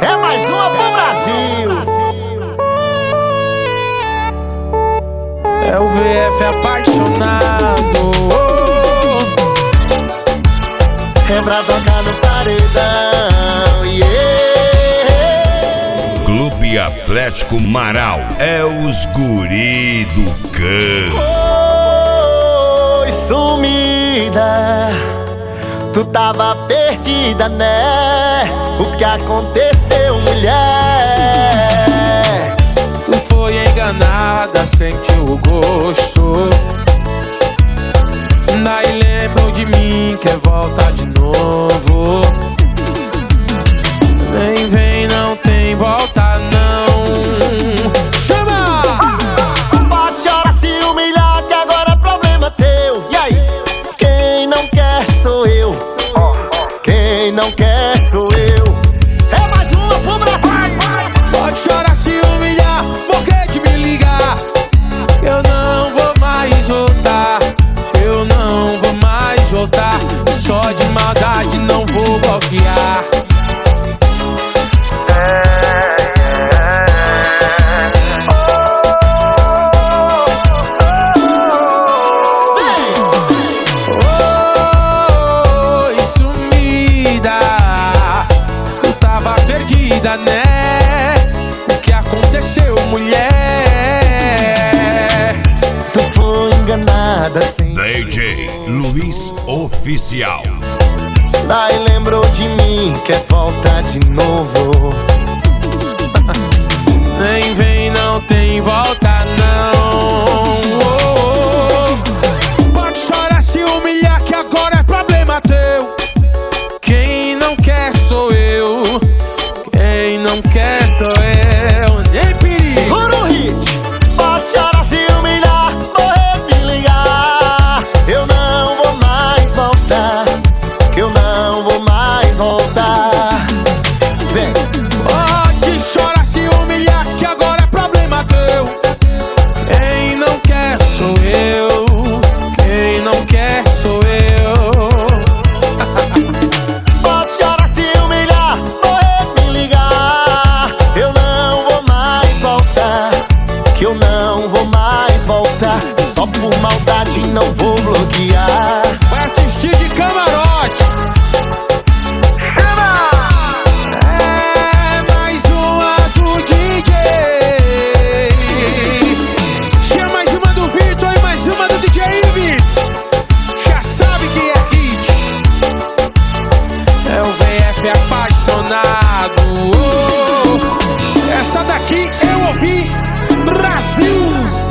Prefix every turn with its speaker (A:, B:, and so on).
A: É mais uma pro Brasil.
B: É o VF apaixonado.
A: É pra tocar no paredão, yeah.
C: Clube Atlético Marau é os guri do campo.
A: Oi, sumida, tu tava perdida, né? O que aconteceu, mulher?
B: Tu foi enganada, sentiu o gosto. Daí lembrou de mim, quer voltar de novo. Vem, vem, não tem volta não. Chama!
A: Pode chorar, se humilhar, que agora é problema teu. E aí? Quem não quer sou eu. Quem não quer sou eu. É mais uma pro Brasil.
B: Pode chorar, se humilhar, morrer de me ligar. Eu não vou mais voltar. Eu não vou mais voltar. Só de maldade não vou bloquear. Oi, sumida, tu tava perdida, né? O que aconteceu, mulher?
A: Tu foi enganada, sim.
C: DJ Luiz Oficial.
A: Daí lembrou de mim, quer voltar de novo.
B: Vem, vem, não tem volta não. Pode chorar, se humilhar, que agora é problema teu. Quem não quer sou eu. Quem não quer sou eu. Nem perigo.
A: Segura o hit. Pode chorar, se humilhar, morrer, me ligar. Eu não vou mais voltar. Que eu não vou mais voltar. Vem.
B: Pode chorar, se humilhar, que agora é problema teu. Quem não quer sou eu. Quem não quer sou eu.
A: Pode chorar, se humilhar, morrer, me ligar. Eu não vou mais voltar. Que eu não vou mais voltar. Só por maldade não vou bloquear.
B: Vai assistir de camarote. É mais uma do DJ. Tinha mais uma do Vitor e mais uma do DJ Ives. Já sabe que é hit. É o VF apaixonado. Essa daqui eu ouvi. Brasil.